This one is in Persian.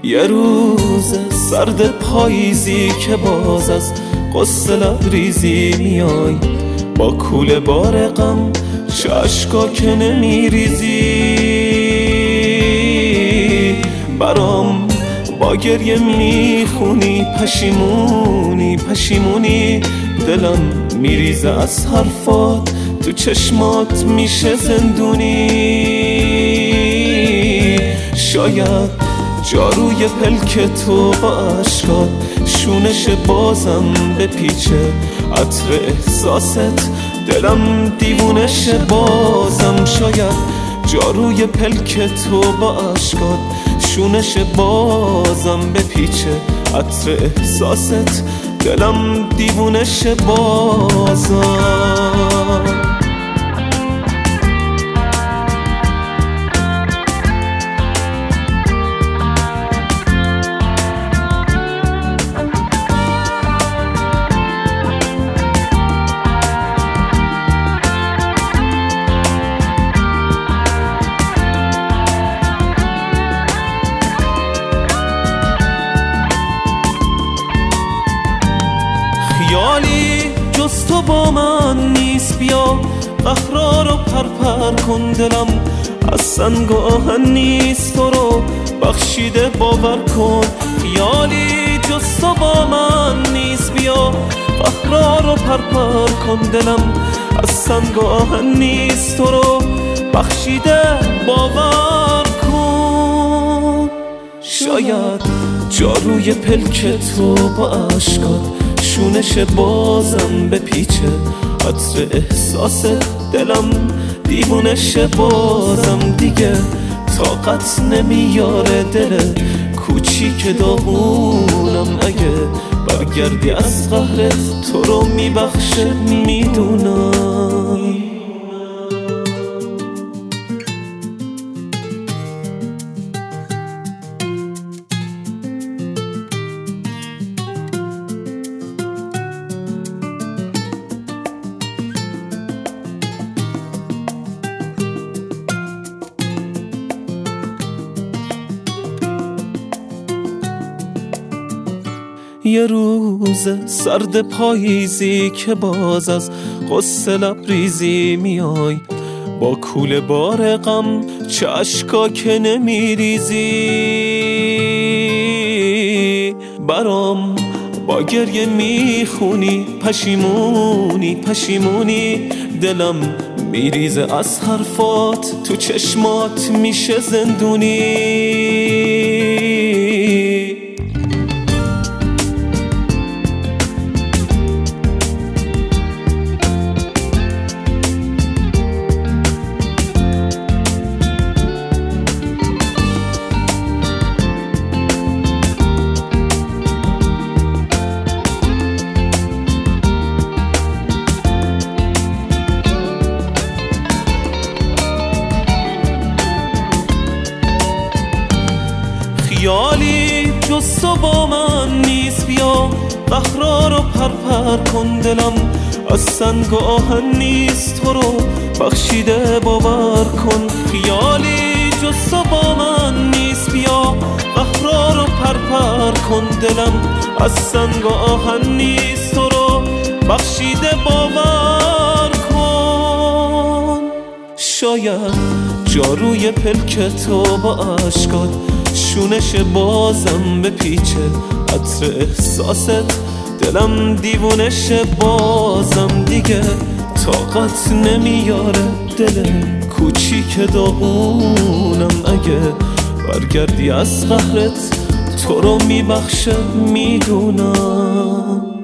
یه روز سرد پاییزی که باز از قصه لبریزی میای، با کوله بار غم چشکا که نمیریزی، برام با گریه میخونی پشیمونی پشیمونی، دلم میریزه از حرفات، تو چشمات میشه زندونی. شاید جاروی پلک تو با عشقات شونش بازم بپیچه، عطر احساست دلم دیوونش بازم. شاید جاروی پلک تو با عشقات شونش بازم بپیچه، عطر احساست دلم دیوونش بازم. خیالی جز تو با من نیست، بیا قهرا رو پرپر کن، دلم از سنگ و آهن نیست، تو رو بخشیده باور کن. خیالی جز تو با من نیست، بیا قهرا رو پرپر کن، دلم از سنگ و آهن نیست، تو رو بخشیده باور کن. شاید جاروی پلک تو با عشقات شونش بازم بپیچه، عطر احساس دلم دیوونش بازم. دیگه طاقت نمیاره دل کوچیک داغونم، اگه برگردی از قهرت تو رو میبخشه میدونم. یه روز سرد پاییزی که باز از قصه لبریزی میای، با کوله بار غم چشکا که نمیریزی، برام با گریه میخونی پشیمونی پشیمونی، دلم میریزه از حرفات، تو چشمات میشه زندونی. خیالی جز تو با من نیست، بیا قهرا رو پرپر کن، دلم از سنگ و آهن نیست، تو رو بخشیده باور کن. خیالی جز تو با من نیست، بیا قهرا رو پرپر کن، دلم از سنگ و آهن نیست، تو رو بخشیده باور کن. شاید جاروی پلک تو با عشقات شونش بازم بپیچه، عطر احساست دلم دیوونش بازم. دیگه طاقت نمیاره دل کوچیک داغونم، اگه برگردی از قهرت تو رو میبخشه میدونم.